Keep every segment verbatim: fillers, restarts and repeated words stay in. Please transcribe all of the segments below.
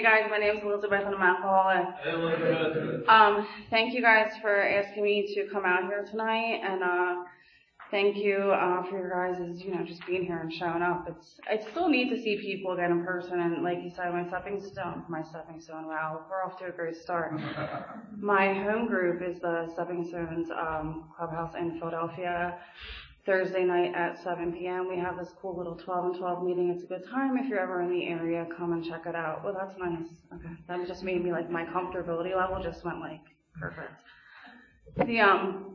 Hey guys, my name is Elizabeth and I'm alcoholic. Hey Elizabeth. Um, thank you guys for asking me to come out here tonight, and uh, thank you uh, for your guys' you know just being here and showing up. It's I still need to see people again in person, and like you said, my stepping stone, my stepping stone. Wow, we're off to a great start. My home group is the Stepping Stones um, Clubhouse in Philadelphia. Thursday night at seven p.m. We have this cool little twelve and twelve meeting. It's a good time. If you're ever in the area, come and check it out. Well, that's nice. Okay. That just made me, like, my comfortability level just went, like, perfect. The, um,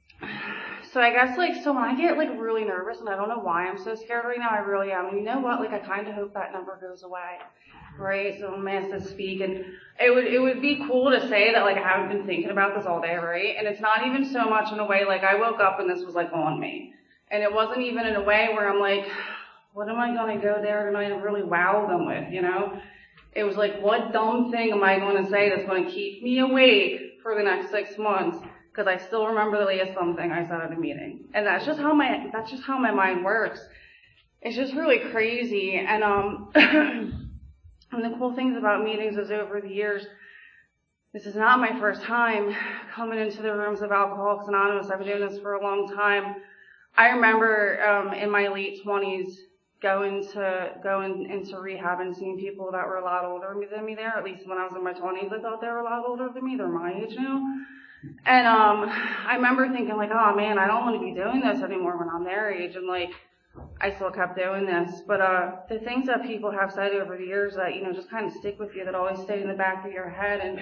so I guess, like, so when I get, like, really nervous, and I don't know why I'm so scared right now, I really am. And you know what? Like, I kind of hope that number goes away, right? So I'm asked to speak, and it would, it would be cool to say that, like, I haven't been thinking about this all day, right? And it's not even so much in a way, like, I woke up and this was, like, on me. And it wasn't even in a way where I'm like, what am I going to go there tonight and really wow them with, you know? It was like, what dumb thing am I going to say that's going to keep me awake for the next six months? Because I still remember the last something I said at a meeting. And that's just how my, that's just how my mind works. It's just really crazy. And, um, and the cool things about meetings is over the years, this is not my first time coming into the rooms of Alcoholics Anonymous. I've been doing this for a long time. I remember um, in my late twenties going to going into rehab and seeing people that were a lot older than me there. At least when I was in my twenties, I thought they were a lot older than me. They're my age now. And um, I remember thinking, like, oh man, I don't want to be doing this anymore when I'm their age. And like, I still kept doing this. But uh, the things that people have said over the years that, you know, just kind of stick with you, that always stay in the back of your head. And uh,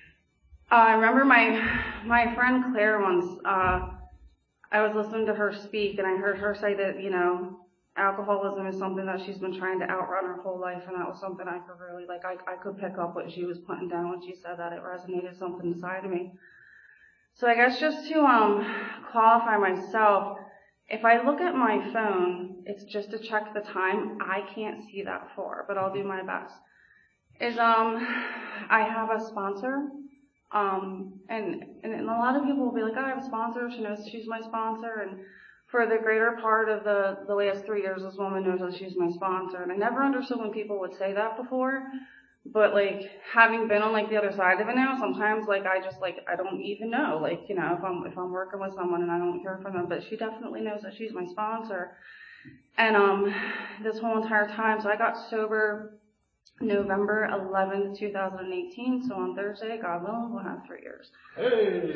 I remember my my friend Claire once. Uh, I was listening to her speak, and I heard her say that, you know, alcoholism is something that she's been trying to outrun her whole life, and that was something I could really, like, I, I could pick up what she was putting down when she said that. It resonated something inside of me. So I guess just to um qualify myself, if I look at my phone, it's just to check the time. I can't see that far, but I'll do my best. Is um I have a sponsor. Um, and, and, and a lot of people will be like, oh, I have a sponsor. She knows she's my sponsor. And for the greater part of the, the last three years, this woman knows that she's my sponsor. And I never understood when people would say that before. But like, having been on like the other side of it now, sometimes like I just like, I don't even know. Like, you know, if I'm, if I'm working with someone and I don't hear from them, but she definitely knows that she's my sponsor. And, um, this whole entire time, so I got sober November eleventh, twenty eighteen, so on Thursday, God willing, we'll have three years. Hey!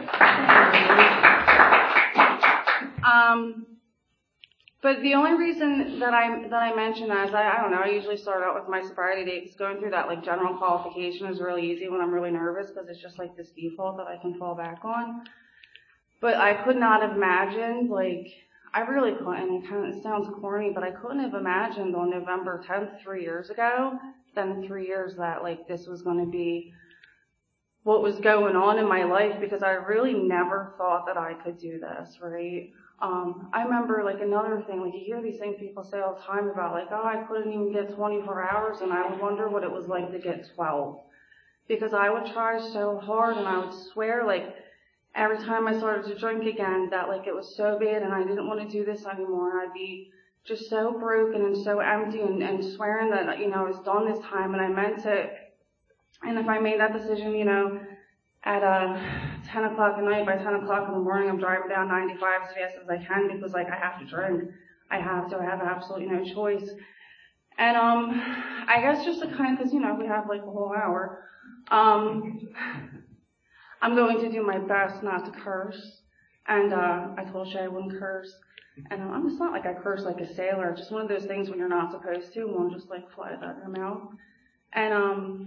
Um, but the only reason that I that I mention that is I, I don't know, I usually start out with my sobriety date, because going through that like general qualification is really easy when I'm really nervous, because it's just like this default that I can fall back on. But I could not have imagined, like, I really couldn't, it kind of sounds corny, but I couldn't have imagined on November tenth, three years ago, then three years that, like, this was going to be what was going on in my life, because I really never thought that I could do this, right? Um, I remember, like, another thing, like, you hear these things people say all the time about, like, oh, I couldn't even get twenty-four hours, and I would wonder what it was like to get twelve. Because I would try so hard, and I would swear, like, every time I started to drink again, that like it was so bad and I didn't want to do this anymore. I'd be just so broken and so empty and, and swearing that, you know, I was done this time and I meant it. And if I made that decision, you know, at uh, ten o'clock at night, by ten o'clock in the morning, I'm driving down ninety-five as fast as I can because like I have to drink. I have to. I have absolutely no choice. And um, I guess just to kind of, because, you know, we have like a whole hour. Um, I'm going to do my best not to curse, and uh, I told you I wouldn't curse, and uh, I'm just not like I curse like a sailor, just one of those things when you're not supposed to, one just like flies out of your mouth, and um,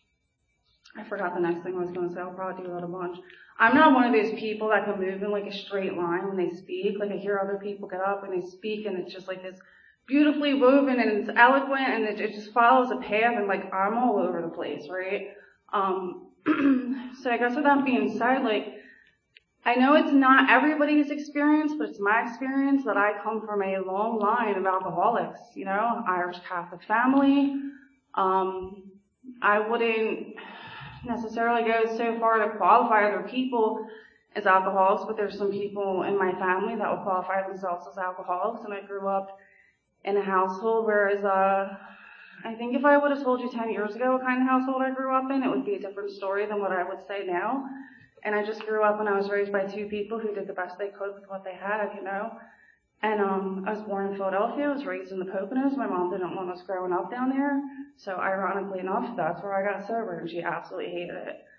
I forgot the next thing I was going to say. I'll probably do that a bunch. I'm not one of those people that can move in like a straight line when they speak. Like I hear other people get up and they speak, and it's just like this beautifully woven and it's eloquent, and it, it just follows a path, and like I'm all over the place, right? Um, so I guess with that being said, like, I know it's not everybody's experience, but it's my experience that I come from a long line of alcoholics, you know, Irish Catholic family. Um, I wouldn't necessarily go so far to qualify other people as alcoholics, but there's some people in my family that would qualify themselves as alcoholics, and I grew up in a household where as a I think if I would have told you ten years ago what kind of household I grew up in, it would be a different story than what I would say now. And I just grew up and I was raised by two people who did the best they could with what they had, you know. And um I was born in Philadelphia. I was raised in the Poconos. My mom didn't want us growing up down there. So ironically enough, that's where I got sober, and she absolutely hated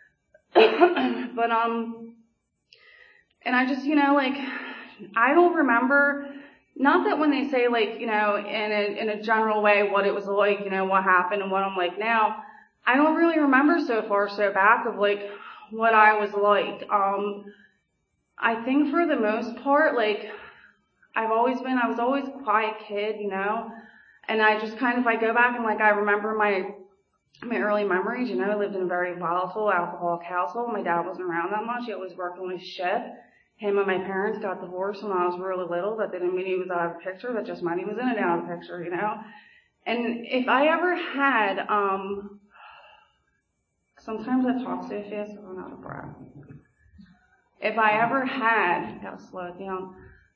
it. But um, and I just, you know, like, I don't remember. Not that when they say, like, you know, in a in a general way what it was like, you know, what happened and what I'm like now. I don't really remember so far so back of like what I was like. Um, I think for the most part, like. I've always been, I was always a quiet kid, you know, and I just kind of, I go back and like, I remember my, my early memories, you know. I lived in a very volatile, alcoholic household. My dad wasn't around that much. He always worked on his ship. Him and my parents got divorced when I was really little. That didn't mean he was out of the picture. That just meant he was in and out of the picture, you know. And if I ever had, um, sometimes I talk so fast that I'm out of breath. If I ever had, gotta slow it down.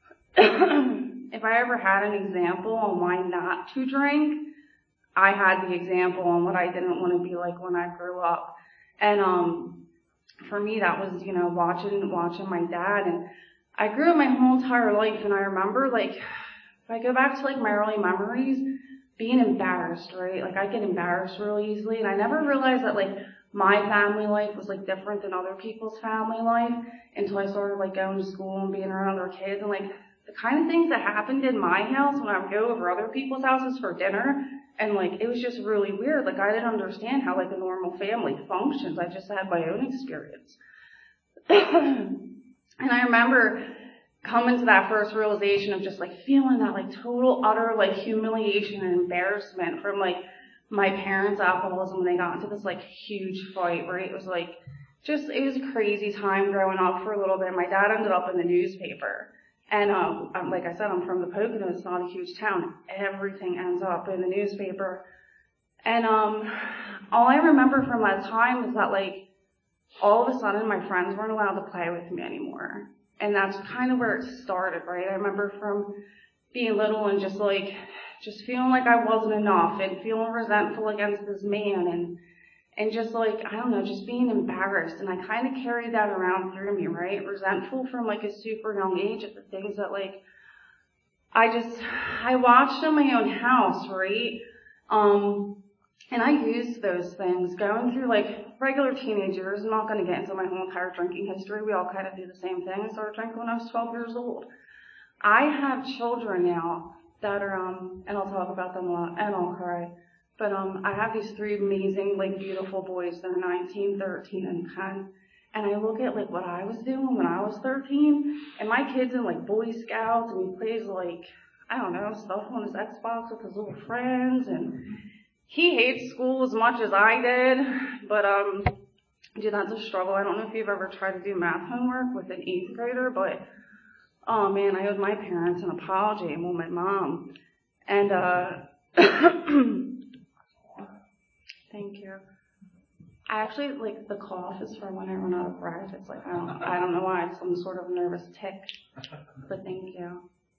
If I ever had an example on why not to drink, I had the example on what I didn't want to be like when I grew up. And um for me that was, you know, watching watching my dad. And I grew up my whole entire life, and I remember, like, if I go back to like my early memories, being embarrassed, right? Like, I get embarrassed really easily, and I never realized that like my family life was like different than other people's family life until I started like going to school and being around other kids. And like the kind of things that happened in my house when I would go over other people's houses for dinner, and like it was just really weird. Like, I didn't understand how like a normal family functions. I just had my own experience. And I remember coming to that first realization of just like feeling that like total utter like humiliation and embarrassment from like my parents' alcoholism when they got into this like huge fight, right? It was like just, it was a crazy time growing up for a little bit. My dad ended up in the newspaper. And um, like I said, I'm from the Poconos. It's not a huge town. Everything ends up in the newspaper. And um, all I remember from that time is that, like, all of a sudden my friends weren't allowed to play with me anymore. And that's kind of where it started, right? I remember from being little and just, like, just feeling like I wasn't enough and feeling resentful against this man and And just like, I don't know, just being embarrassed. And I kind of carried that around through me, right? Resentful from like a super young age at the things that like, I just, I watched in my own house, right? Um, and I used those things going through like regular teenage years. I'm not going to get into my whole entire drinking history. We all kind of do the same thing. I started drinking when I was twelve years old. I have children now that are, um, and I'll talk about them a lot, and I'll cry. But um, I have these three amazing, like, beautiful boys. They're nineteen, thirteen, and ten. And I look at, like, what I was doing when I was thirteen, and my kid's in, like, Boy Scouts, and he plays, like, I don't know, stuff on his Xbox with his little friends, and he hates school as much as I did. But, um, dude, that's a struggle. I don't know if you've ever tried to do math homework with an eighth grader, but, oh, man, I owed my parents an apology, and well, my mom. And, uh... Thank you. I actually, like, the cough is from when I run out of breath. It's like, I don't, I don't know why. It's some sort of nervous tick. But thank you.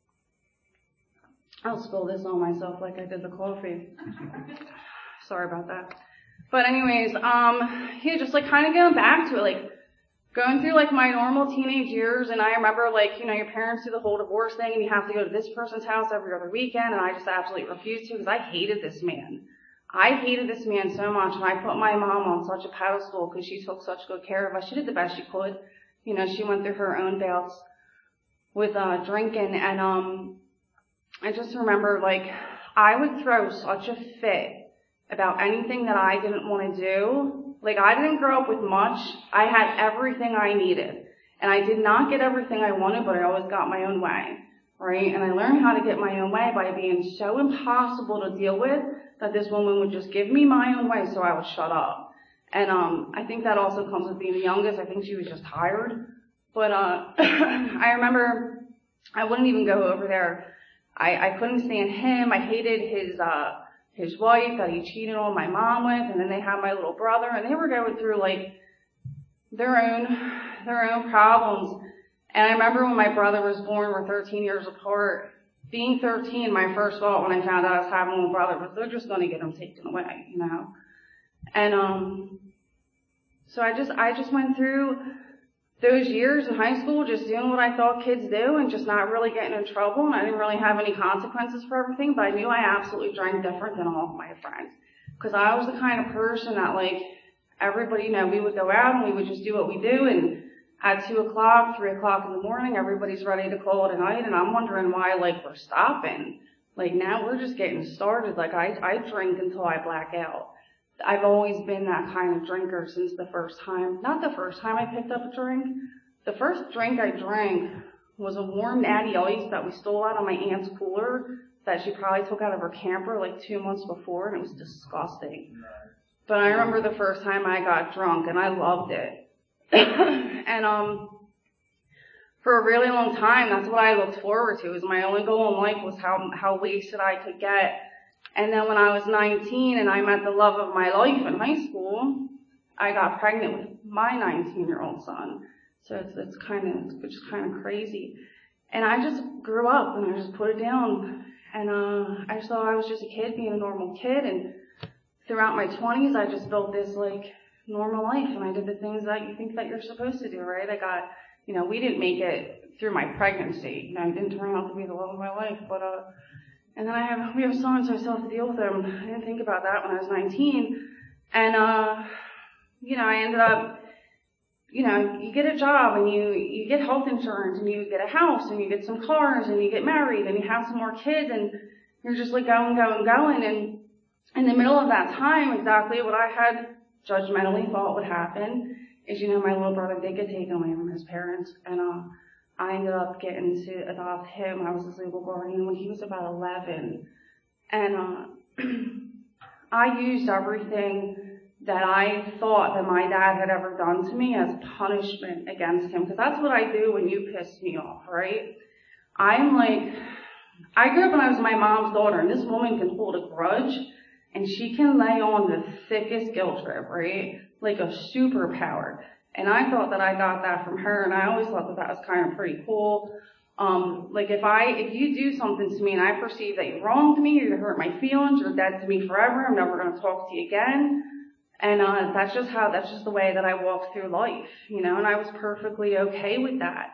I'll spill this on myself like I did the coffee. Sorry about that. But anyways, um, yeah, just like kind of going back to it, like going through like my normal teenage years. And I remember, like, you know, your parents do the whole divorce thing and you have to go to this person's house every other weekend. And I just absolutely refused to because I hated this man. I hated this man so much, and I put my mom on such a pedestal because she took such good care of us. She did the best she could. You know, she went through her own bouts with uh drinking, and um I just remember, like, I would throw such a fit about anything that I didn't want to do. Like, I didn't grow up with much. I had everything I needed, and I did not get everything I wanted, but I always got my own way, right? And I learned how to get my own way by being so impossible to deal with that this woman would just give me my own way so I would shut up. And um I think that also comes with being the youngest. I think she was just tired. But uh I remember I wouldn't even go over there. I, I couldn't stand him. I hated his uh his wife that he cheated on my mom with, and then they had my little brother, and they were going through like their own their own problems. And I remember when my brother was born, we're thirteen years apart. being thirteen, my first thought when I found out I was having a little brother was they're just going to get him taken away, you know. And um, so I just I just went through those years in high school just doing what I thought kids do and just not really getting in trouble. And I didn't really have any consequences for everything, but I knew I absolutely drank different than all of my friends. Because I was the kind of person that, like, everybody, you know, we would go out and we would just do what we do. And at two o'clock, three o'clock in the morning, everybody's ready to call it a night. And I'm wondering why, like, we're stopping. Like, now we're just getting started. Like, I, I drink until I black out. I've always been that kind of drinker since the first time. Not the first time I picked up a drink. The first drink I drank was a warm Natty Ice that we stole out of my aunt's cooler that she probably took out of her camper like two months before, and it was disgusting. But I remember the first time I got drunk, and I loved it. and um, for a really long time, that's what I looked forward to. It was my only goal in life was how how wasted I could get. And then when I was nineteen and I met the love of my life in high school, I got pregnant with my nineteen-year-old son. So it's it's kind of it's just kind of crazy. And I just grew up and I just put it down. And uh, I just thought I was just a kid being a normal kid. And throughout my twenties, I just built this like normal life. And I did the things that you think that you're supposed to do, right? I got, you know, we didn't make it through my pregnancy. You know, it didn't turn out to be the love of my life, but uh. And then I have, we have a son, so I still have to deal with him. I didn't think about that when I was nineteen. And, uh, you know, I ended up, you know, you get a job and you, you get health insurance and you get a house and you get some cars and you get married and you have some more kids and you're just like going, going, going. And in the middle of that time, exactly what I had judgmentally thought would happen is, you know, my little brother did get taken away from his parents. And, uh, I ended up getting to adopt him. I was his legal guardian when he was about eleven. And uh, I used everything that I thought that my dad had ever done to me as punishment against him. Because that's what I do when you piss me off, right? I'm like, I grew up when I was my mom's daughter, and this woman can hold a grudge, and she can lay on the thickest guilt trip, right? Like a superpower. And I thought that I got that from her, and I always thought that that was kind of pretty cool. Um, like if I, if you do something to me and I perceive that you wronged me or you hurt my feelings, you're dead to me forever, I'm never going to talk to you again. And, uh, that's just how, that's just the way that I walk through life, you know, and I was perfectly okay with that.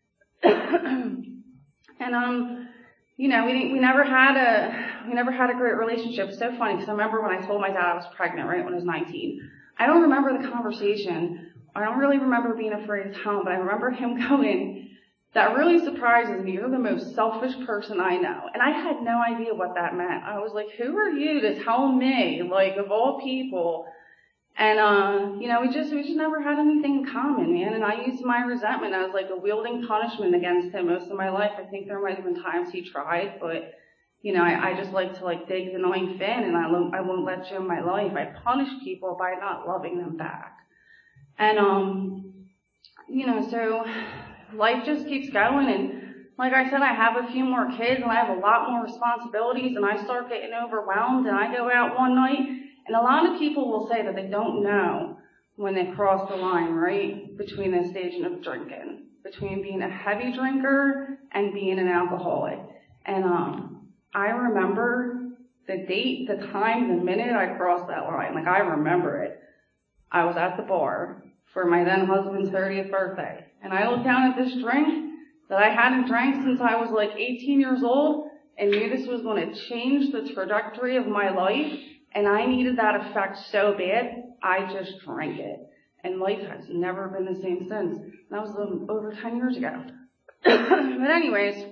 and, um, you know, we didn't, we never had a, we never had a great relationship. It's so funny because I remember when I told my dad I was pregnant, right, when I was nineteen. I don't remember the conversation. I don't really remember being afraid to tell him, but I remember him going, that really surprises me. You're the most selfish person I know. And I had no idea what that meant. I was like, who are you to tell me, like, of all people? And, uh, you know, we just, we just never had anything in common, man. And I used my resentment as like a wielding punishment against him most of my life. I think there might have been times he tried, but, you know, I, I just like to like dig the knife in and I won't, I won't let you in my life. I punish people by not loving them back. And, um, you know, so life just keeps going. And like I said, I have a few more kids and I have a lot more responsibilities and I start getting overwhelmed and I go out one night and a lot of people will say that they don't know when they cross the line, right, between the stage of drinking, between being a heavy drinker and being an alcoholic. And, um, I remember the date, the time, the minute I crossed that line. Like I remember it. I was at the bar for my then husband's thirtieth birthday. And I looked down at this drink that I hadn't drank since I was like eighteen years old and knew this was going to change the trajectory of my life. And I needed that effect so bad, I just drank it. And life has never been the same since. That was um, over ten years ago. But anyways,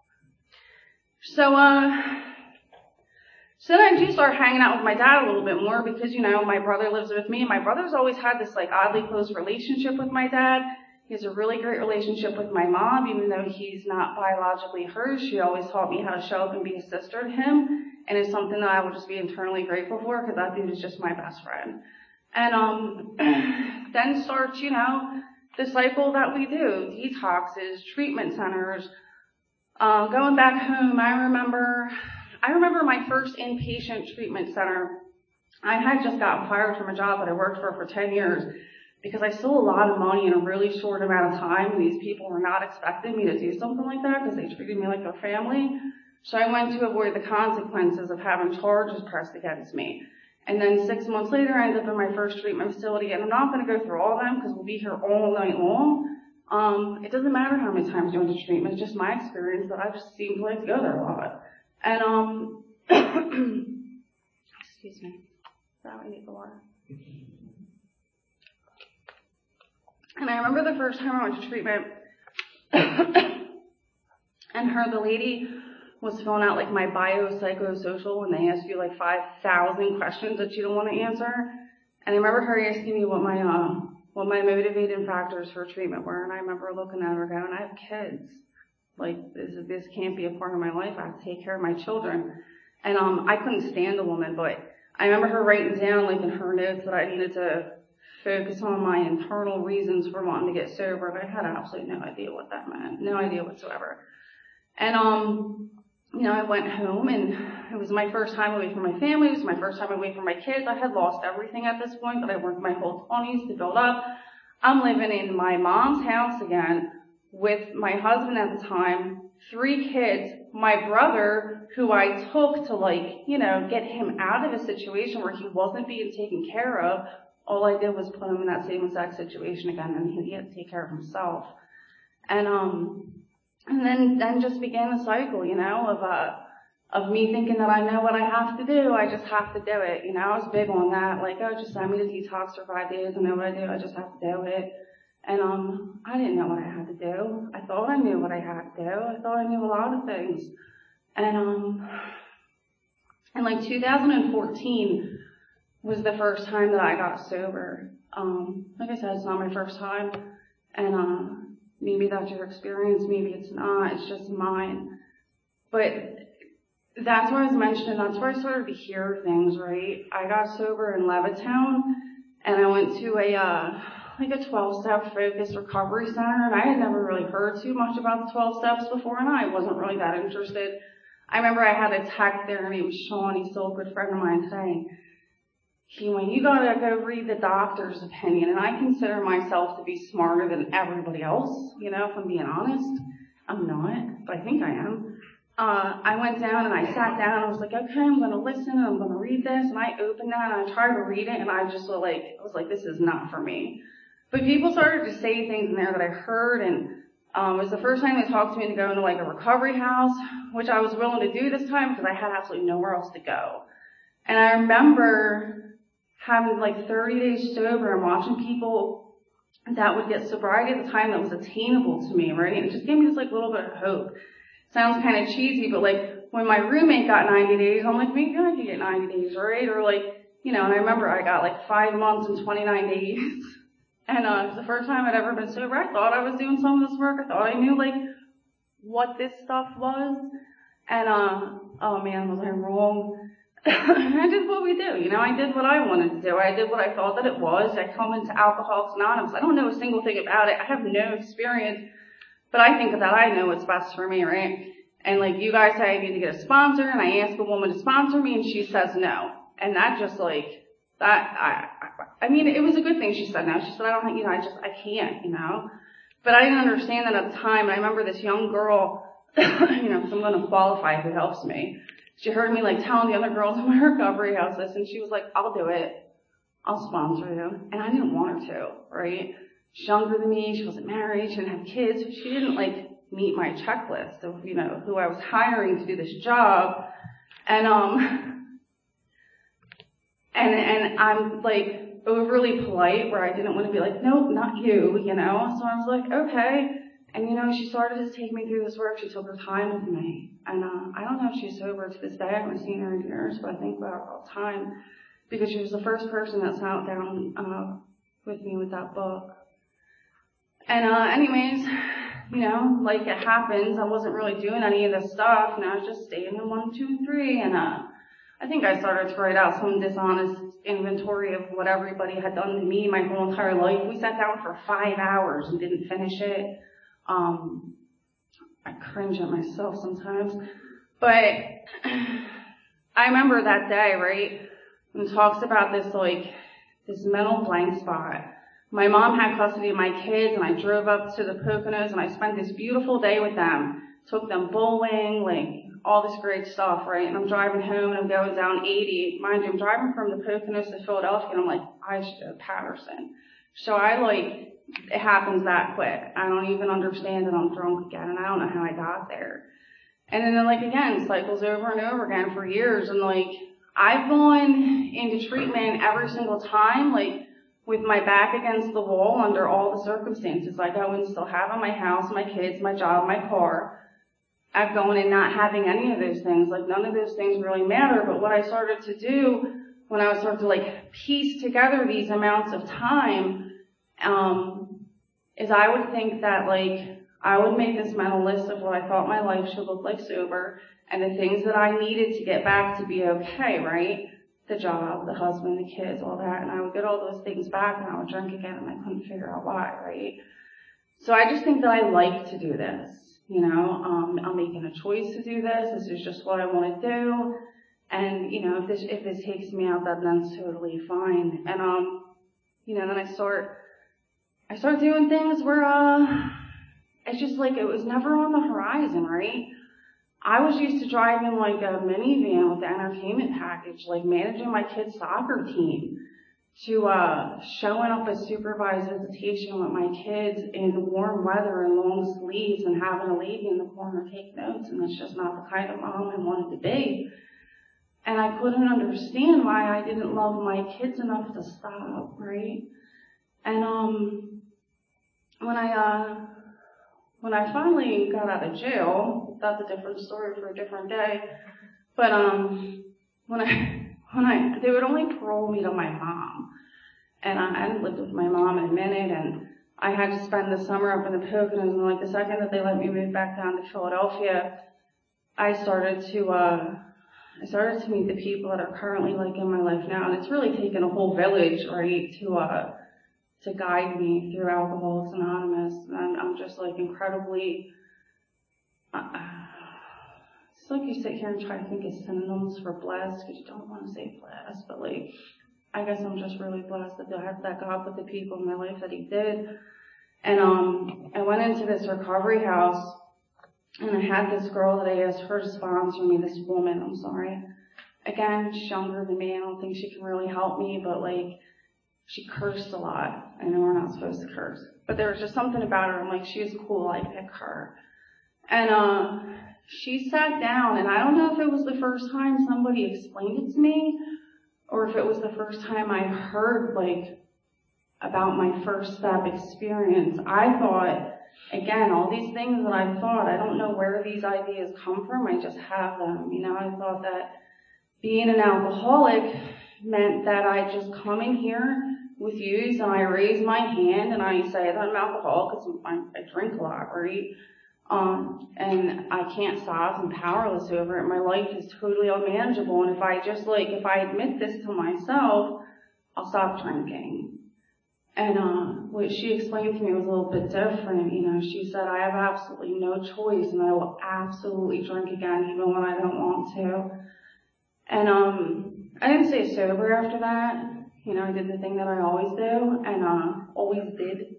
so, uh, So then I do start hanging out with my dad a little bit more because, you know, my brother lives with me and my brother's always had this like oddly close relationship with my dad. He has a really great relationship with my mom, even though he's not biologically hers. She always taught me how to show up and be a sister to him. And it's something that I will just be internally grateful for because that dude is just my best friend. And, um, then starts, you know, the cycle that we do, detoxes, treatment centers, uh, going back home. I remember, I remember my first inpatient treatment center. I had just gotten fired from a job that I worked for for ten years because I stole a lot of money in a really short amount of time. And these people were not expecting me to do something like that because they treated me like their family. So I went to avoid the consequences of having charges pressed against me. And then six months later, I ended up in my first treatment facility, and I'm not going to go through all of them because we'll be here all night long. Um, it doesn't matter how many times you went to treatment. It's just my experience that I just seem to like to go there a lot. And, um, excuse me. That I need the water. And I remember the first time I went to treatment, and her, the lady was filling out like my biopsychosocial, and they asked you like five thousand questions that you don't want to answer. And I remember her asking me what my, uh, what my motivating factors for treatment were, and I remember looking at her going, I have kids. Like, this, this can't be a part of my life. I have to take care of my children. And, um, I couldn't stand the woman, but I remember her writing down, like, in her notes that I needed to focus on my internal reasons for wanting to get sober, and I had absolutely no idea what that meant. No idea whatsoever. And, um, you know, I went home, and it was my first time away from my family. It was my first time away from my kids. I had lost everything at this point that I worked my whole twenties to build up. I'm living in my mom's house again with my husband at the time, three kids, my brother, who I took to, like, you know, get him out of a situation where he wasn't being taken care of. All I did was put him in that same exact situation again, and he had to take care of himself. And, um, And then, then just began the cycle, you know, of, uh, of me thinking that I know what I have to do. I just have to do it. You know, I was big on that. Like, oh, just send me to detox for five days. I know what I do. I just have to do it. And, um, I didn't know what I had to do. I thought I knew what I had to do. I thought I knew a lot of things. And, um, and like two thousand fourteen was the first time that I got sober. Um, like I said, it's not my first time. And, um, maybe that's your experience, maybe it's not, it's just mine. But that's where I was mentioning, that's where I started to hear things, right? I got sober in Levittown, and I went to a, uh, like a twelve-step focused recovery center, and I had never really heard too much about the twelve steps before, and I wasn't really that interested. I remember I had a tech there, and he was Sean, he's still a good friend of mine today. He went, you gotta go read the doctor's opinion. And I consider myself to be smarter than everybody else, you know, if I'm being honest. I'm not, but I think I am. Uh, I went down and I sat down and I was like, okay, I'm gonna listen and I'm gonna read this. And I opened that and I tried to read it and I just was like, I was like, this is not for me. But people started to say things in there that I heard, and um, it was the first time they talked to me to go into like a recovery house, which I was willing to do this time because I had absolutely nowhere else to go. And I remember having like thirty days sober and watching people that would get sobriety at the time that was attainable to me, right? And it just gave me this like little bit of hope. Sounds kind of cheesy, but like when my roommate got ninety days, I'm like, maybe I can get ninety days, right? Or like, you know, and I remember I got like five months and twenty-nine days. And uh, it was the first time I'd ever been sober. I thought I was doing some of this work. I thought I knew like what this stuff was. And uh, oh man, was I wrong? I did what we do, you know, I did what I wanted to do. I did what I thought that it was. I come into Alcoholics Anonymous. I don't know a single thing about it. I have no experience, but I think that I know what's best for me, right? And like you guys say I need to get a sponsor, and I ask a woman to sponsor me, and she says no. And that just like, that, I, I, I mean, it was a good thing she said no. She said, I don't, you know, I just, I can't, you know. But I didn't understand that at the time, and I remember this young girl, you know, because I'm going to qualify if it helps me. She heard me like telling the other girls in my recovery house this, and she was like, I'll do it. I'll sponsor you. And I didn't want her to, right? She's younger than me. She wasn't married. She didn't have kids. She didn't like meet my checklist of, you know, who I was hiring to do this job. And, um, and, and I'm like overly polite where I didn't want to be like, nope, not you, you know? So I was like, okay. And, you know, she started to take me through this work. She took her time with me. And uh, I don't know if she's sober to this day. I haven't seen her in years, but I think about her all the time because she was the first person that sat down uh, with me with that book. And uh, anyways, you know, like it happens. I wasn't really doing any of this stuff. And I was just staying in one, two, and three. And uh, I think I started to write out some dishonest inventory of what everybody had done to me my whole entire life. We sat down for five hours and didn't finish it. Um, I cringe at myself sometimes, but I remember that day, right, and it talks about this, like, this mental blank spot. My mom had custody of my kids, and I drove up to the Poconos, and I spent this beautiful day with them. Took them bowling, like, all this great stuff, right? And I'm driving home and I'm going down eighty. Mind you, I'm driving from the Poconos to Philadelphia and I'm like, I should go to Patterson. So I like, it happens that quick. I don't even understand that I'm drunk again and I don't know how I got there. And then like again, cycles over and over again for years. And like, I've gone into treatment every single time, like with my back against the wall under all the circumstances. I go and still have in my house, my kids, my job, my car. I've gone in not having any of those things. Like none of those things really matter. But what I started to do when I was starting to like piece together these amounts of time, um, is I would think that like I would make this mental list of what I thought my life should look like sober and the things that I needed to get back to be okay, right? The job, the husband, the kids, all that. And I would get all those things back and I would drink again and I couldn't figure out why, right? So I just think that I like to do this, you know. Um, I'm making a choice to do this. This is just what I want to do. And, you know, if this, if this takes me out, then that's totally fine. And, um, you know, then I start, I start doing things where, uh, it's just like it was never on the horizon, right? I was used to driving like a minivan with the entertainment package, like managing my kids' soccer team, to uh showing up at supervised visitation with my kids in warm weather and long sleeves and having a lady in the corner take notes, and that's just not the kind of mom I wanted to be. And I couldn't understand why I didn't love my kids enough to stop, right? And um when I uh When I finally got out of jail, that's a different story for a different day. But um, when I when I they would only parole me to my mom, and I hadn't lived with my mom in a minute, and I had to spend the summer up in the Poconos. And like the second that they let me move back down to Philadelphia, I started to uh, I started to meet the people that are currently like in my life now, and it's really taken a whole village, right, to uh. to guide me through Alcoholics Anonymous. And I'm just like incredibly, uh, it's like you sit here and try to think of synonyms for blessed, because you don't want to say blessed, but like, I guess I'm just really blessed that I have that God put the people in my life that he did. And um, I went into this recovery house, and I had this girl that I asked her to sponsor me, this woman, I'm sorry. Again, she's younger than me, I don't think she can really help me, but like, she cursed a lot. I know we're not supposed to curse. But there was just something about her. I'm like, she was cool. I pick her. And uh, she sat down, and I don't know if it was the first time somebody explained it to me, or if it was the first time I heard, like, about my first step experience. I thought, again, all these things that I thought, I don't know where these ideas come from. I just have them. You know, I thought that being an alcoholic meant that I just come in here with yous and I raise my hand and I say that I'm alcoholic because I, I drink a lot, right? Um, and I can't stop. I'm powerless over it. My life is totally unmanageable. And if I just like, if I admit this to myself, I'll stop drinking. And uh, what she explained to me was a little bit different. You know, she said, I have absolutely no choice and I will absolutely drink again even when I don't want to. And um, I didn't stay sober after that. You know, I did the thing that I always do and uh, always did.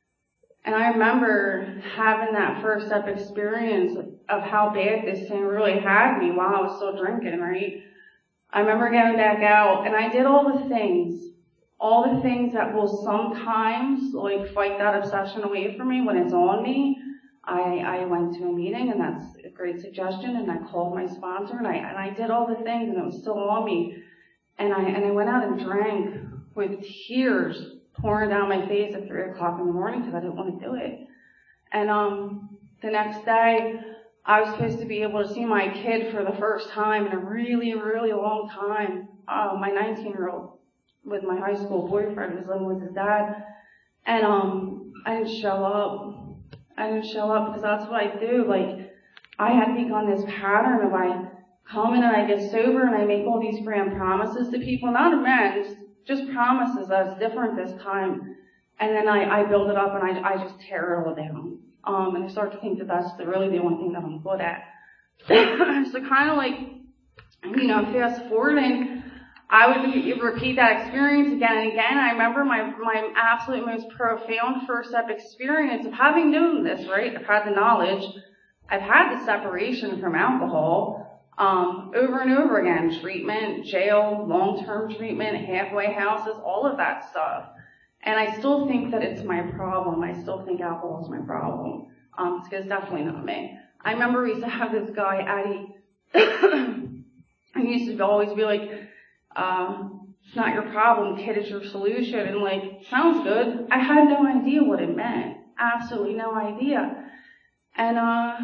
And I remember having that first step experience of how bad this thing really had me while I was still drinking, right? I remember getting back out and I did all the things, all the things that will sometimes like fight that obsession away from me when it's on me. I, I went to a meeting, and that's a great suggestion, and I called my sponsor, and I, and I did all the things, and it was still on me. And I, and I went out and drank with tears pouring down my face at three o'clock in the morning because I didn't want to do it. And, um, the next day, I was supposed to be able to see my kid for the first time in a really, really long time. Uh, my nineteen-year-old with my high school boyfriend was living with his dad. And, um, I didn't show up. I didn't show up because that's what I do. Like, I had begun this pattern of I come in and I get sober and I make all these grand promises to people, not amends, just promises that it's different this time. And then I, I build it up and I, I just tear it all down. Um, and I start to think that that's the, really the only thing that I'm good at. So kind of like, you know, fast forwarding, I would repeat that experience again and again. I remember my, my absolute most profound first step experience of having known this, right? I've had the knowledge, I've had the separation from alcohol, um, over and over again, treatment, jail, long-term treatment, halfway houses, all of that stuff. And I still think that it's my problem. I still think alcohol is my problem. Um, it's, it's definitely not me. I remember we used to have this guy, Addie, and he used to always be like, um, it's not your problem, kid, it's your solution. And like, sounds good. I had no idea what it meant. Absolutely no idea. And, uh,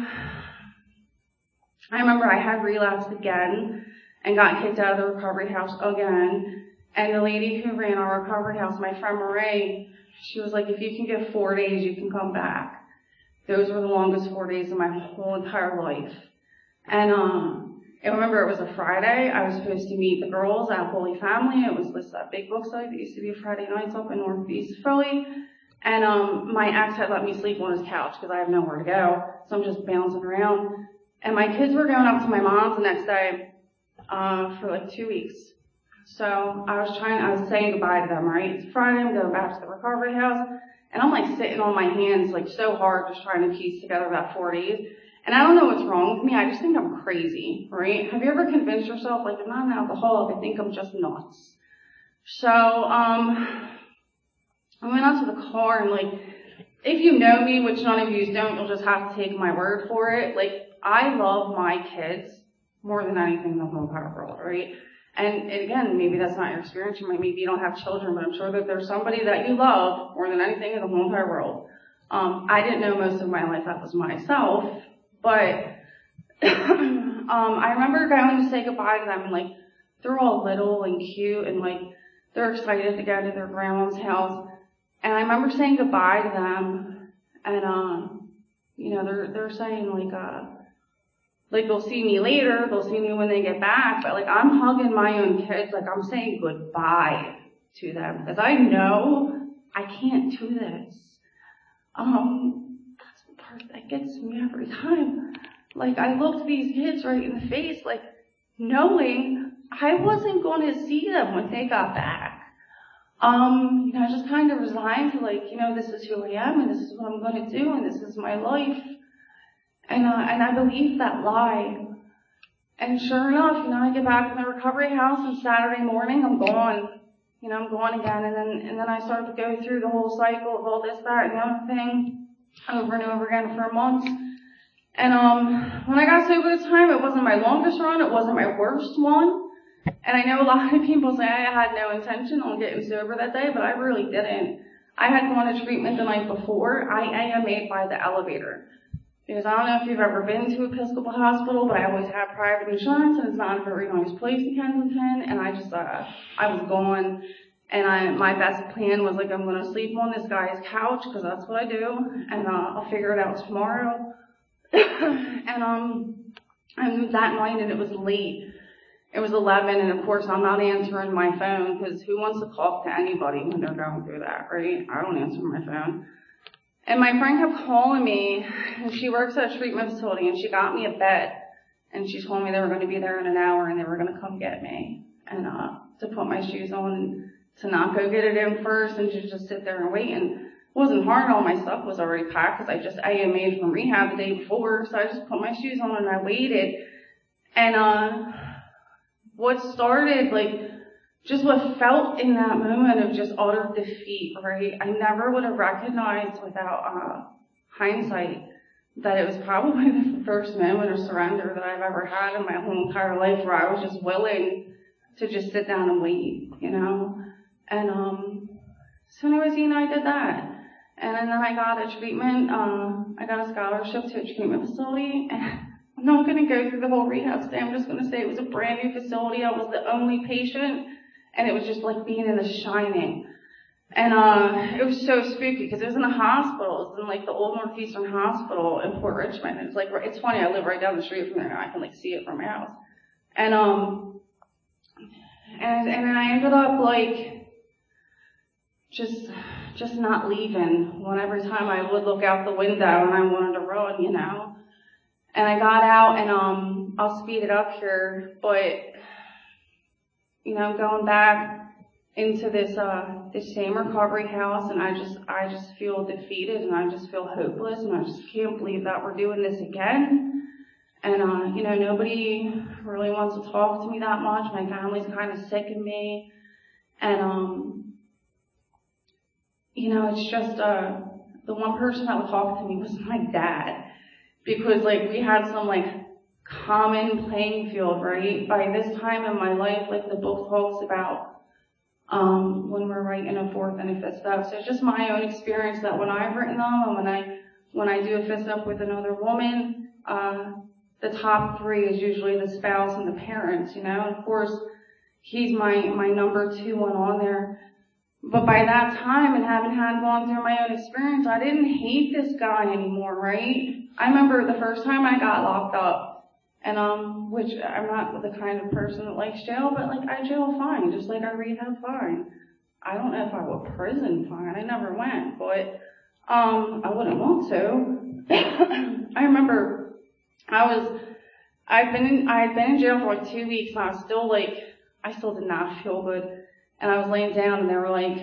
I remember I had relapsed again and got kicked out of the recovery house again. And the lady who ran our recovery house, my friend Marie, she was like, if you can get four days, you can come back. Those were the longest four days of my whole entire life. And, um, I remember it was a Friday. I was supposed to meet the girls at Holy Family. It was this uh, big book site that used to be Friday nights up in Northeast Philly. And, um, my ex had let me sleep on his couch because I have nowhere to go. So I'm just bouncing around. And my kids were going up to my mom's the next day, uh, for like two weeks. So I was trying, I was saying goodbye to them, right? It's Friday, I'm going back to the recovery house. And I'm like sitting on my hands like so hard just trying to piece together that four days. And I don't know what's wrong with me. I just think I'm crazy, right? Have you ever convinced yourself, like, I'm not an alcoholic, I think I'm just nuts. So, um, I went out to the car and like, if you know me, which none of you don't, you'll just have to take my word for it. Like, I love my kids more than anything in the whole entire world, right? And, and again, maybe that's not your experience. You might, maybe you don't have children, but I'm sure that there's somebody that you love more than anything in the whole entire world. Um, I didn't know most of my life that was myself, but um, I remember going to say goodbye to them, and like they're all little and cute, and like they're excited to go to their grandma's house. And I remember saying goodbye to them, and um, you know, they're they're saying like uh. Like, they'll see me later, they'll see me when they get back, but like, I'm hugging my own kids, like, I'm saying goodbye to them, because I know I can't do this. Um, that's the part that gets me every time. Like, I looked these kids right in the face, like, knowing I wasn't going to see them when they got back. Um, you know, I just kind of resigned to like, you know, this is who I am, and this is what I'm going to do, and this is my life. And, uh, and I believed that lie. And sure enough, you know, I get back in the recovery house and Saturday morning, I'm gone. You know, I'm gone again. And then, and then I start to go through the whole cycle of all this, that, and the other thing over and over again for months. And, um, when I got sober this time, it wasn't my longest run. It wasn't my worst one. And I know a lot of people say I had no intention on getting sober that day, but I really didn't. I had gone to treatment the night before. I A M A'd by the elevator. Because I don't know if you've ever been to Episcopal Hospital, but I always had private insurance, and it's not a very nice place in Kensington. And I just, uh, I was gone, and I, my best plan was like, I'm going to sleep on this guy's couch, because that's what I do, and uh, I'll figure it out tomorrow. and um, and that night, and it was late. It was eleven, and of course, I'm not answering my phone, because who wants to talk to anybody when they're going through that, right? I don't answer my phone. And my friend kept calling me, and she works at a treatment facility, and she got me a bed, and she told me they were going to be there in an hour, and they were going to come get me, and uh to put my shoes on, to not go get it in first, and to just sit there and wait. And it wasn't hard. All my stuff was already packed, because I just A M A'd from rehab the day before, so I just put my shoes on, and I waited. And uh what started, like, just what felt in that moment of just utter defeat, right? I never would have recognized without uh hindsight that it was probably the first moment of surrender that I've ever had in my whole entire life, where I was just willing to just sit down and wait, you know? And um so anyways, you know, I did that. And then I got a treatment, um, I got a scholarship to a treatment facility, and I'm not going to go through the whole rehab today. I'm just going to say it was a brand new facility. I was the only patient. And it was just like being in The Shining. And, uh, it was so spooky because it was in a hospital. It was in like the old Northeastern Hospital in Port Richmond. And it's like, it's funny, I live right down the street from there. I can like see it from my house. And, um, and, and then I ended up like, just, just not leaving. When every time I would look out the window and I wanted to run, you know. And I got out, and, um, I'll speed it up here, but, you know, going back into this, uh, this same recovery house, and I just, I just feel defeated, and I just feel hopeless, and I just can't believe that we're doing this again. And, uh, you know, nobody really wants to talk to me that much. My family's kind of sick of me. And, um, you know, it's just, uh, the one person that would talk to me was my dad. Because, like, we had some, like, common playing field, right? By this time in my life, like, the book talks about, um, when we're writing a fourth and a fifth step. So it's just my own experience that when I've written them and when I, when I do a fifth step with another woman, uh, the top three is usually the spouse and the parents, you know? And of course, he's my, my number two one on there. But by that time, and having had gone through my own experience, I didn't hate this guy anymore, right? I remember the first time I got locked up, and um, which I'm not the kind of person that likes jail, but like I jail fine, just like I rehab fine. I don't know if I would prison fine. I never went, but um, I wouldn't want to. I remember I was, I've been in, I had been in jail for like two weeks, and I was still like, I still did not feel good. And I was laying down, and they were like,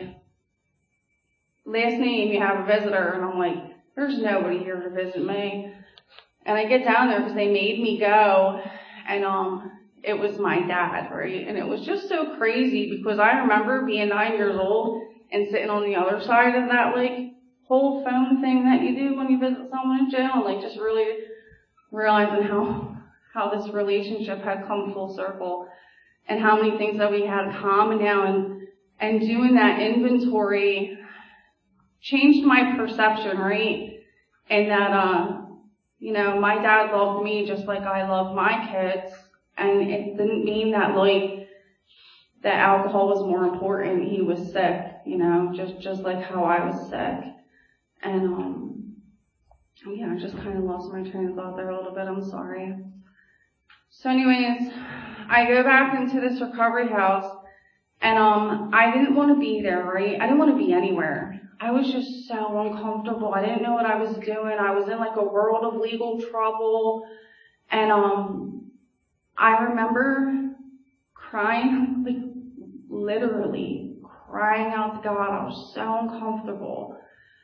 last name, you have a visitor. And I'm like, there's nobody here to visit me. And I get down there because they made me go, and um, it was my dad, right? And it was just so crazy because I remember being nine years old and sitting on the other side of that, like, whole phone thing that you do when you visit someone in jail, and like just really realizing how, how this relationship had come full circle. And how many things that we had common now, and, and doing that inventory changed my perception, right? And that, uh, you know, my dad loved me just like I love my kids, and it didn't mean that, like, that alcohol was more important. He was sick, you know, just, just like how I was sick. And, um, yeah, I just kind of lost my train of thought there a little bit. I'm sorry. So anyways, I go back into this recovery house, and um, I didn't want to be there, right? I didn't want to be anywhere. I was just so uncomfortable. I didn't know what I was doing. I was in like a world of legal trouble, and um, I remember crying, like literally crying out to God. I was so uncomfortable.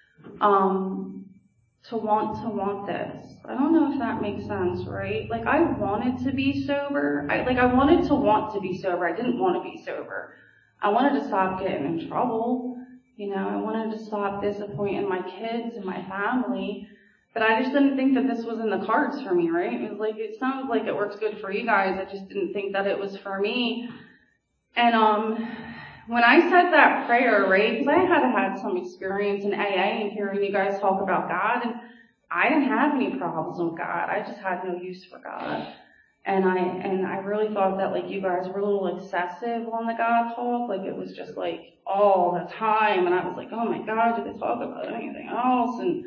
Um, to want to want this. I don't know if that makes sense, right? Like, I wanted to be sober. I, like, I wanted to want to be sober. I didn't want to be sober. I wanted to stop getting in trouble. You know, I wanted to stop disappointing my kids and my family. But I just didn't think that this was in the cards for me, right? It was like, it sounds like it works good for you guys. I just didn't think that it was for me. And, um, when I said that prayer, right, because I had had some experience in A A and hearing you guys talk about God, and I didn't have any problems with God. I just had no use for God. And I, and I really thought that, like, you guys were a little excessive on the God talk. Like, it was just, like, all the time. And I was like, oh my God, did they talk about anything else? And,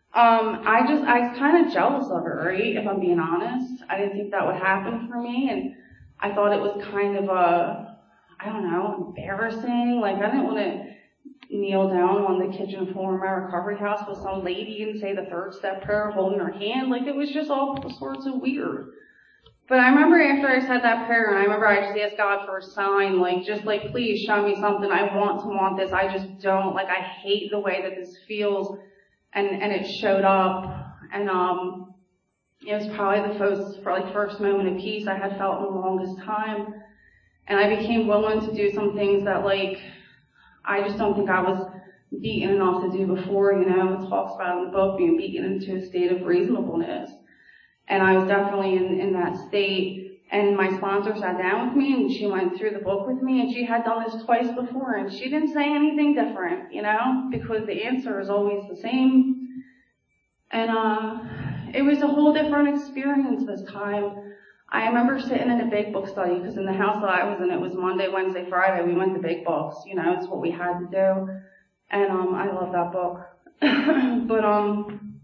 um, I just, I was kind of jealous of it, right? If I'm being honest. I didn't think that would happen for me. And I thought it was kind of a, I don't know, embarrassing. Like, I didn't want to kneel down on the kitchen floor in my recovery house with some lady and say the third step prayer holding her hand. Like, it was just all sorts of weird. But I remember after I said that prayer, and I remember I just asked God for a sign, like, just like, please show me something. I want to want this. I just don't. Like, I hate the way that this feels. And, and it showed up. And, um, it was probably the first, for like first moment of peace I had felt in the longest time. And I became willing to do some things that, like, I just don't think I was beaten enough to do before, you know. It talks about in the book being beaten into a state of reasonableness. And I was definitely in, in that state. And my sponsor sat down with me, and she went through the book with me, and she had done this twice before, and she didn't say anything different, you know, because the answer is always the same. And uh it was a whole different experience this time. I remember sitting in a big book study, because in the house that I was in, it was Monday, Wednesday, Friday. We went to big books. You know, it's what we had to do. And um I love that book. But um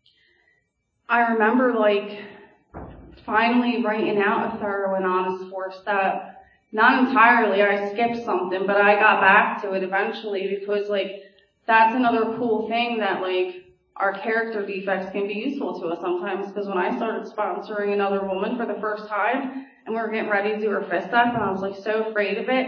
I remember, like, finally writing out a thorough and honest four-step. Not entirely. I skipped something, but I got back to it eventually, because, like, that's another cool thing that, like, our character defects can be useful to us sometimes, because when I started sponsoring another woman for the first time and we were getting ready to do her fist step, and I was like so afraid of it,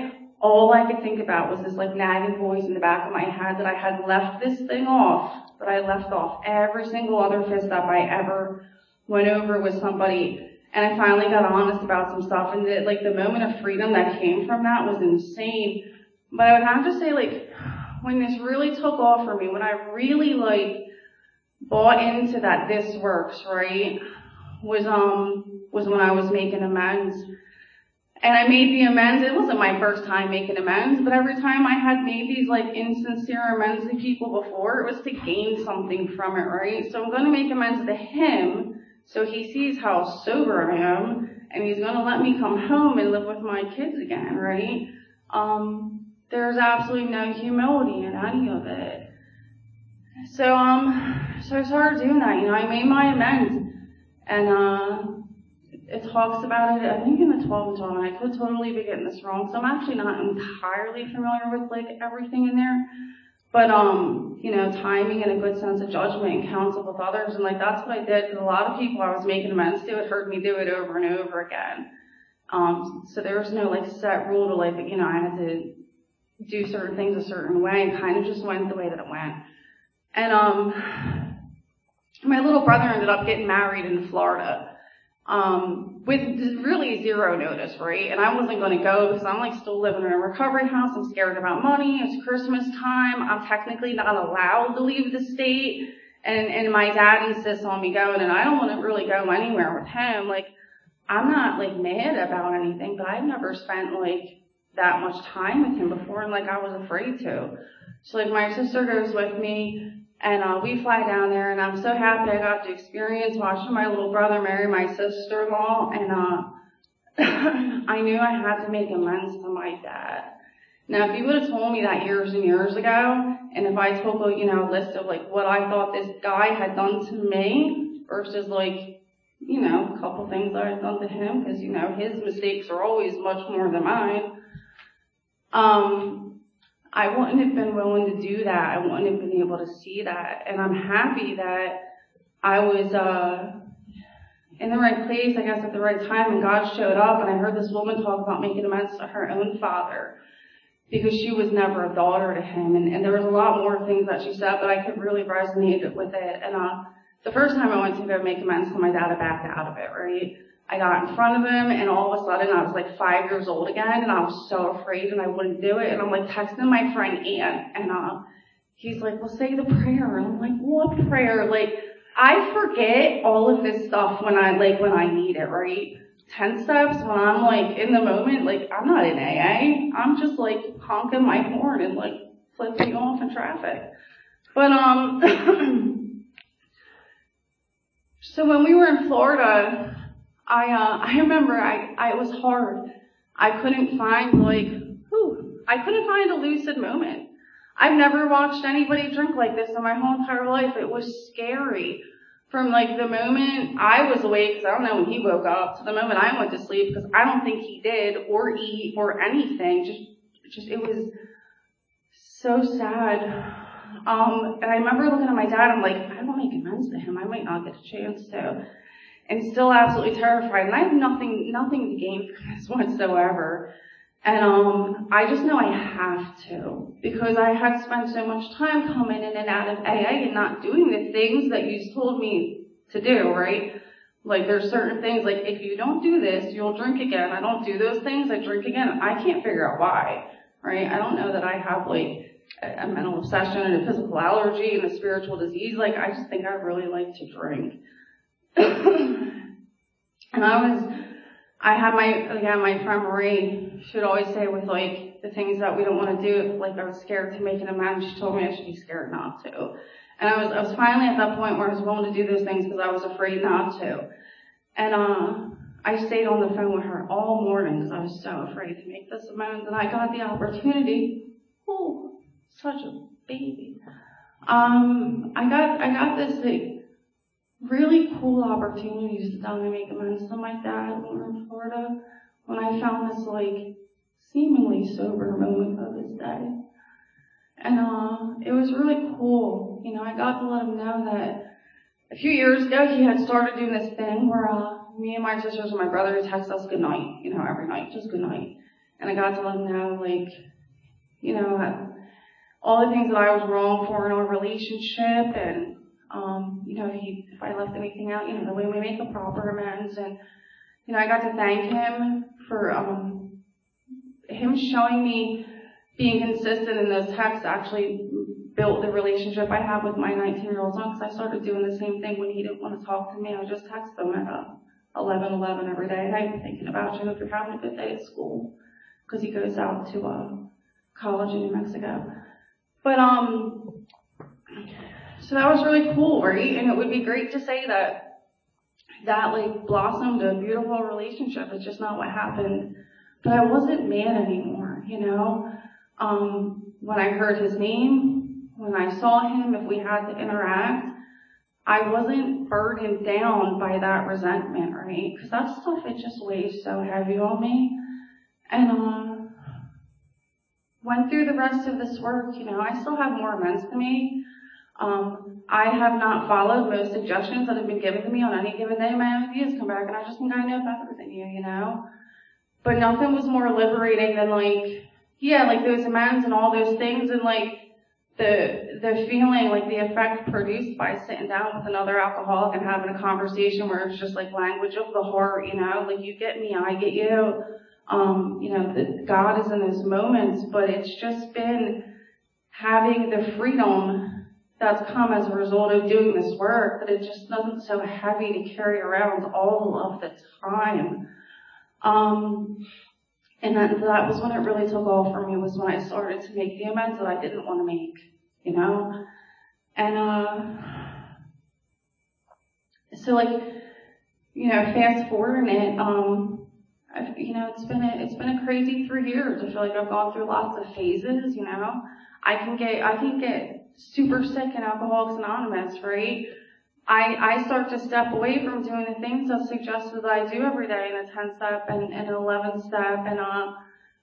all I could think about was this like nagging voice in the back of my head that I had left this thing off, that I left off every single other fist up I ever went over with somebody. And I finally got honest about some stuff, and the, like the moment of freedom that came from that was insane. But I would have to say, like, when this really took off for me, when I really like bought into that this works, right, was um was when I was making amends. And I made the amends. It wasn't my first time making amends, but every time I had made these like insincere amends to people before, it was to gain something from it, right? So I'm going to make amends to him so he sees how sober I am, and he's going to let me come home and live with my kids again, right? Um, there's absolutely no humility in any of it. So, um, so I started doing that, you know, I made my amends, and, uh, it talks about it, I think in the twelve and twelve, and I could totally be getting this wrong, so I'm actually not entirely familiar with, like, everything in there. But, um, you know, timing and a good sense of judgment and counsel with others, and, like, that's what I did, because a lot of people I was making amends to had heard me do it over and over again. Um, so there was no, like, set rule to, like, you know, I had to do certain things a certain way, and kind of just went the way that it went. And, um, my little brother ended up getting married in Florida. Um, with really zero notice, right? And I wasn't going to go because I'm like still living in a recovery house. I'm scared about money. It's Christmas time. I'm technically not allowed to leave the state. And, and my dad insists on me going, and I don't want to really go anywhere with him. Like, I'm not like mad about anything, but I've never spent like that much time with him before, and like I was afraid to. So like my sister goes with me. And uh, we fly down there, and I'm so happy I got to experience watching my little brother marry my sister-in-law. And uh, I knew I had to make amends to my dad. Now, if you would have told me that years and years ago, and if I took a you know list of like what I thought this guy had done to me versus like you know a couple things I had done to him, because you know his mistakes are always much more than mine. Um. I wouldn't have been willing to do that. I wouldn't have been able to see that. And I'm happy that I was uh in the right place, I guess, at the right time, and God showed up, and I heard this woman talk about making amends to her own father because she was never a daughter to him. And, and there was a lot more things that she said, but I could really resonate with it. And uh the first time I went to go make amends to my dad, I backed out of it, right? I got in front of him, and all of a sudden I was like five years old again, and I was so afraid, and I wouldn't do it. And I'm like texting my friend Ann, and uh, he's like, well, say the prayer. And I'm like, what prayer? Like, I forget all of this stuff when I, like, when I need it, right? Ten steps, when I'm like in the moment, like, I'm not in A A. I'm just like honking my horn and like flipping off in traffic. But, um, so when we were in Florida, I, uh, I remember I, I, it was hard. I couldn't find like, whew, I couldn't find a lucid moment. I've never watched anybody drink like this in my whole entire life. It was scary. From like the moment I was awake, because I don't know when he woke up, to the moment I went to sleep, because I don't think he did, or eat, or anything. Just, just, it was so sad. Um, and I remember looking at my dad, I'm like, I don't make amends to him. I might not get a chance to. And still absolutely terrified. And I have nothing, nothing to gain from this whatsoever. And, um, I just know I have to. Because I had spent so much time coming in and out of A A and not doing the things that you told me to do, right? Like, there's certain things, like, if you don't do this, you'll drink again. I don't do those things, I drink again. I can't figure out why, right? I don't know that I have, like, a, a mental obsession and a physical allergy and a spiritual disease. Like, I just think I really like to drink. And I was, I had my, again, my friend Marie, she would always say with like the things that we don't want to do, like I was scared to make an amends. She told me I should be scared not to. And I was, I was finally at that point where I was willing to do those things because I was afraid not to. And, uh, I stayed on the phone with her all morning because I was so afraid to make this amends. And I got the opportunity. Oh, such a baby. Um, I got, I got this like, really cool opportunities to down and make amends to my dad when we were in Florida, when I found this like seemingly sober moment of his day. And uh it was really cool. You know, I got to let him know that a few years ago he had started doing this thing where uh me and my sisters and my brother would text us good night, you know, every night, just good night. And I got to let him know, like, you know, all the things that I was wrong for in our relationship, and, um, you know, if, he, if I left anything out, you know, the way we make the proper amends. And, you know, I got to thank him for um, him showing me being consistent in those texts actually built the relationship I have with my nineteen-year-old son, because I started doing the same thing when he didn't want to talk to me. I would just text him at uh, eleven eleven every day. Hey, I'm thinking about you. Hope you're having a good day at school, because he goes out to uh, college in New Mexico. But, um, so that was really cool, right? And it would be great to say that that, like, blossomed a beautiful relationship. It's just not what happened. But I wasn't mad anymore, you know? Um, when I heard his name, when I saw him, if we had to interact, I wasn't burdened down by that resentment, right? Because that stuff, it just weighs so heavy on me. And, uh, went through the rest of this work, you know, I still have more amends to make. Um, I have not followed most suggestions that have been given to me on any given day. My ideas come back, and I just think I know better than you, you know? But nothing was more liberating than, like, yeah, like those amends and all those things, and, like, the the feeling, like the effect produced by sitting down with another alcoholic and having a conversation where it's just like language of the heart, you know? Like, you get me, I get you. Um, you know, that God is in those moments, but it's just been having the freedom that's come as a result of doing this work, that it just doesn't so heavy to carry around all of the time. Um, and that, that was when it really took off for me, was when I started to make the amends that I didn't want to make, you know? And, uh, so like, you know, fast forwarding it, um, I've, you know, it's been a, it's been a crazy three years. I feel like I've gone through lots of phases, you know. I can get, I can get super sick in Alcoholics Anonymous, right? I, I start to step away from doing the things that's suggested that I do every day in a ten step and, and an eleven step, and, uh,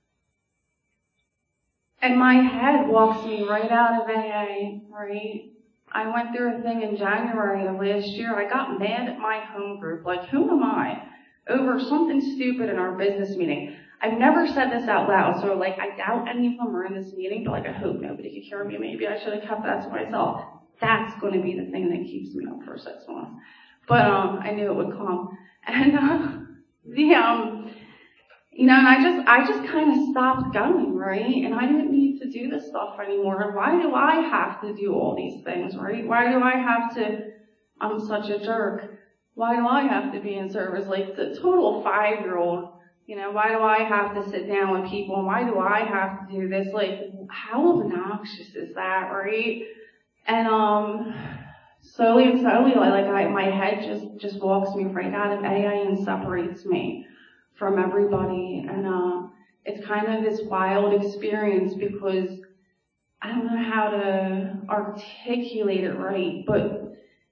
and my head walks me right out of A A, right? I went through a thing in January of last year. I got mad at my home group. Like, who am I? Over something stupid in our business meeting. I've never said this out loud, so, like, I doubt any of them are in this meeting, but, like, I hope nobody could hear me. Maybe I should have kept that to myself. That's going to be the thing that keeps me up for six months. But, um, I knew it would come. And, uh, the, um, you know, and I just, I just kind of stopped going, right? And I didn't need to do this stuff anymore. And why do I have to do all these things, right? Why do I have to, I'm such a jerk. Why do I have to be in service? Like the total five-year-old, you know, why do I have to sit down with people? And why do I have to do this? Like, how obnoxious is that, right? And, um, slowly and slowly, like, I, my head just, just walks me right out of A A and separates me from everybody. And, uh, it's kind of this wild experience, because I don't know how to articulate it right, but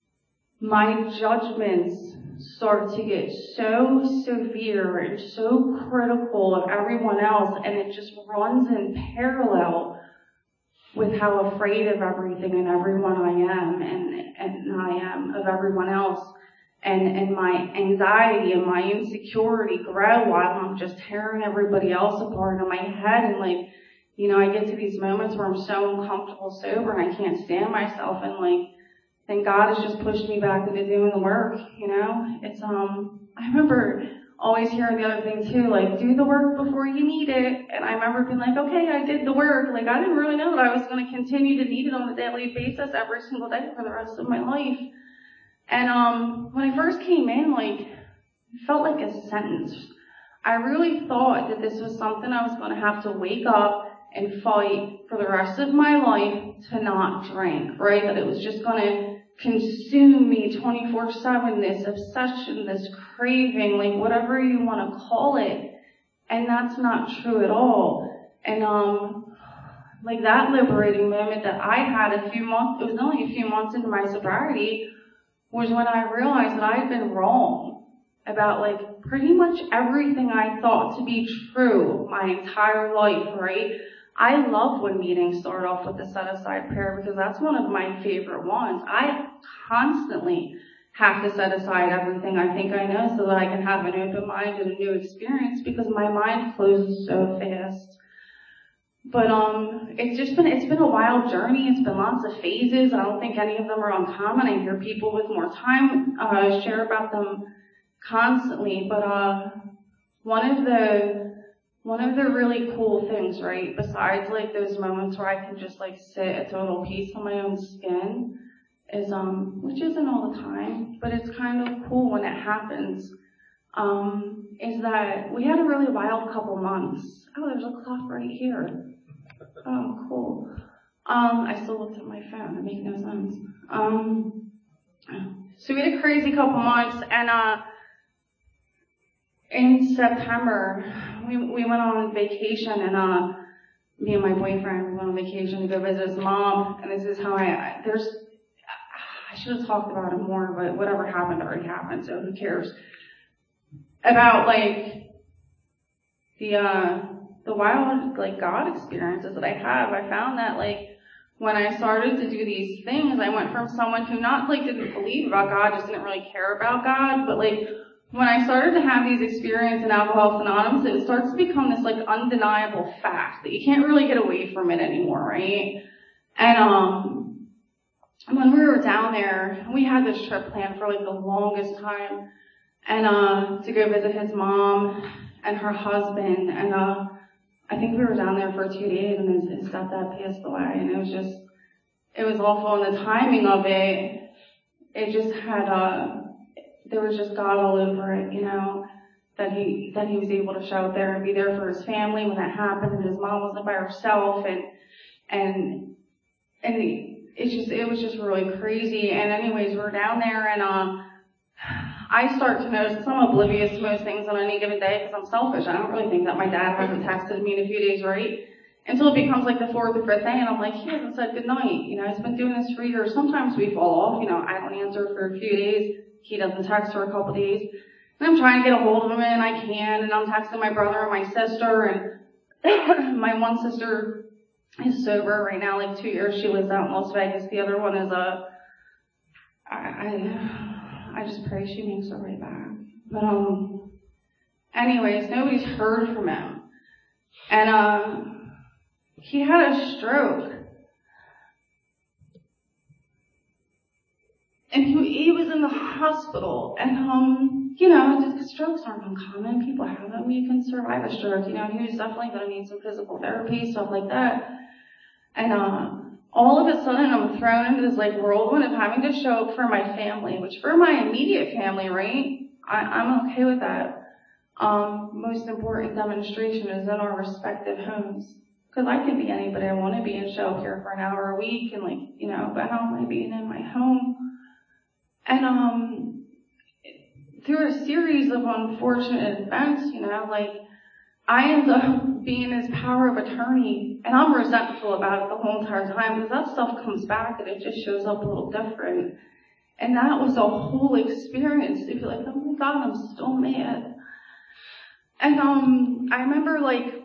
my judgments start to get so severe and so critical of everyone else, and it just runs in parallel with how afraid of everything and everyone I am, and, and I am of everyone else. And, and my anxiety and my insecurity grow while I'm just tearing everybody else apart in my head. And, like, you know, I get to these moments where I'm so uncomfortable sober and I can't stand myself, and, like, then God has just pushed me back into doing the work, you know? It's, um, I remember always hearing the other thing too, like, do the work before you need it. And I remember being like, okay, I did the work. Like, I didn't really know that I was going to continue to need it on a daily basis every single day for the rest of my life. And, um, when I first came in, like, it felt like a sentence. I really thought that this was something I was going to have to wake up and fight for the rest of my life to not drink, right? That it was just going to consume me twenty-four seven, this obsession, this craving, like whatever you want to call it. And that's not true at all. And, um, like that liberating moment that I had a few months, it was only a few months into my sobriety, was when I realized that I had been wrong about, like, pretty much everything I thought to be true my entire life, right? I love when meetings start off with the set-aside prayer, because that's one of my favorite ones. I constantly have to set aside everything I think I know so that I can have an open mind and a new experience, because my mind closes so fast. But um, it's just been, it's been a wild journey. It's been lots of phases. I don't think any of them are uncommon. I hear people with more time uh, share about them constantly. But uh, one of the one of the really cool things, right, besides like those moments where I can just like sit at total peace on my own skin, is um, which isn't all the time, but it's kind of cool when it happens. Um, is that we had a really wild couple months. Oh, there's a clock right here. Oh, cool. Um, I still looked at my phone. It makes no sense. Um, so we had a crazy couple months, and uh, in September, we we went on vacation, and uh, me and my boyfriend we went on vacation to go visit his mom. And this is how I there's I should have talked about it more, but whatever happened already happened, so who cares? About like the uh the wild like God experiences that I have. I found that like when I started to do these things, I went from someone who not like didn't believe about God, just didn't really care about God, but like when I started to have these experiences in Alcoholics Anonymous, it starts to become this like undeniable fact that you can't really get away from it anymore, right? And um when we were down there, we had this trip planned for like the longest time. And, uh, to go visit his mom and her husband. And, uh, I think we were down there for two days and his, his stepdad passed away. And it was just, it was awful. And the timing of it, it just had, uh, there was just God all over it, you know, that he, that he was able to show up there and be there for his family when that happened. And his mom wasn't by herself. And, and, and it's just, it was just really crazy. And anyways, we're down there and, uh, I start to notice, because I'm oblivious to most things on any given day because I'm selfish. I don't really think that my dad hasn't texted me in a few days, right? Until it becomes like the fourth or fifth day, and I'm like, he hasn't said good night. You know, he's been doing this for years. Sometimes we fall off. You know, I don't answer for a few days. He doesn't text for a couple days. And I'm trying to get a hold of him, and I can, and I'm texting my brother and my sister, and my one sister is sober right now, like two years. She lives out in Las Vegas. The other one is a, I, I I just pray she makes her way back. But, um, anyways, nobody's heard from him. And, uh, he had a stroke. And he, he was in the hospital. And, um, you know, just, strokes aren't uncommon. People have them. You can survive a stroke. You know, he was definitely going to need some physical therapy, stuff like that. And, uh, all of a sudden I'm thrown into this like whirlwind of having to show up for my family, which for my immediate family, right, I, I'm okay with that. Um, most important demonstration is in our respective homes. Because I can be anybody I want to be and show up here for an hour a week and like, you know, but how am I being in my home? And um, through a series of unfortunate events, you know, like I end up being his power of attorney, and I'm resentful about it the whole entire time because that stuff comes back and it just shows up a little different. And that was a whole experience to be like, oh my God, I'm still mad. And um, I remember like,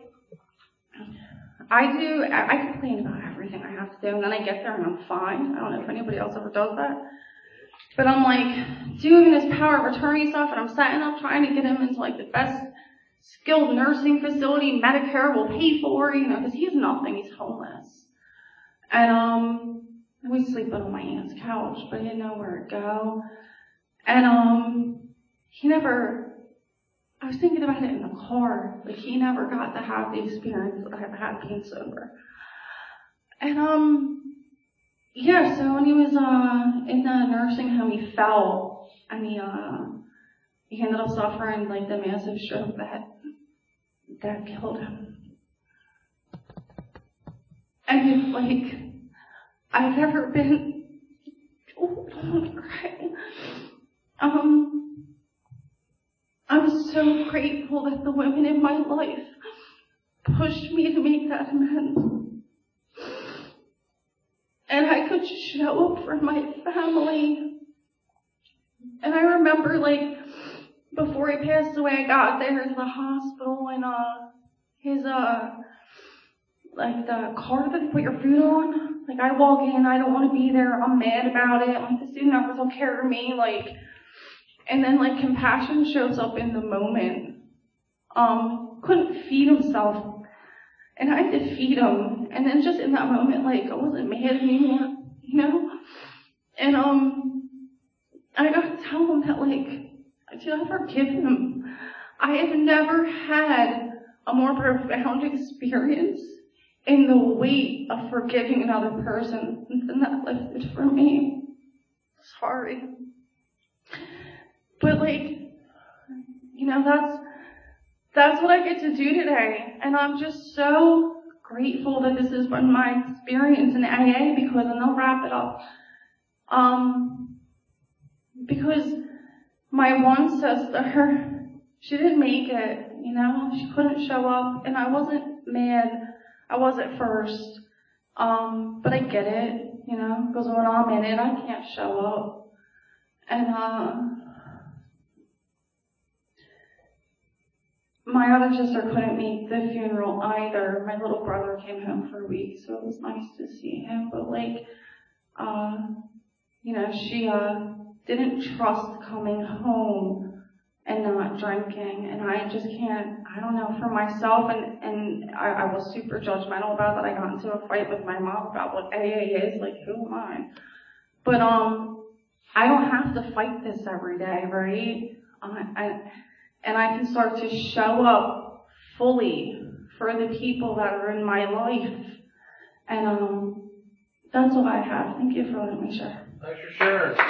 I do, I, I complain about everything I have to do, and then I get there and I'm fine. I don't know if anybody else ever does that. But I'm like doing this power of attorney stuff, and I'm setting up trying to get him into like the best skilled nursing facility Medicare will pay for, you know, because he has nothing. He's homeless. And um, we sleep on my aunt's couch, but he didn't know where to go. And um, he never, I was thinking about it in the car, like he never got to have the experience that I've had being sober. And um, yeah, so when he was uh in the nursing home, he fell, and he uh he ended up suffering like the massive stroke that that killed him. And if like I've ever been, oh, I want to cry. Um, I'm so grateful that the women in my life pushed me to make that amends. And I could just show up for my family. And I remember, like, before he passed away, I got there to the hospital, and, uh, his, uh, like, the card that they put your food on, Like, I walk in, I don't want to be there, I'm mad about it, like, the student never took care of me, like, and then, like, compassion shows up in the moment. Um, couldn't feed himself, and I had to feed him, and then just in that moment, like, I wasn't mad anymore, you know? And, um, I gotta tell him that, like, dude, I forgive him. I have never had a more profound experience in the weight of forgiving another person than that lifted for me. Sorry. But, like, you know, that's, that's what I get to do today. And I'm just so grateful that this has been my experience in A A, because, and I'll wrap it up, um, because my one sister, she didn't make it, you know, she couldn't show up, and I wasn't mad. I was at first, um, but I get it, you know, because when I'm in it, I can't show up. And, uh, my other sister couldn't make the funeral either. My little brother came home for a week, so it was nice to see him, but, like, uh, you know, she, uh, didn't trust coming home and not drinking, and I just can't, I don't know, for myself, and, and I, I was super judgmental about that. I got into a fight with my mom about what A A is, like, who am I? But, um, I don't have to fight this every day, right? I, I, and I can start to show up fully for the people that are in my life, and, um, that's what I have. Thank you for letting me share. Thanks for sharing.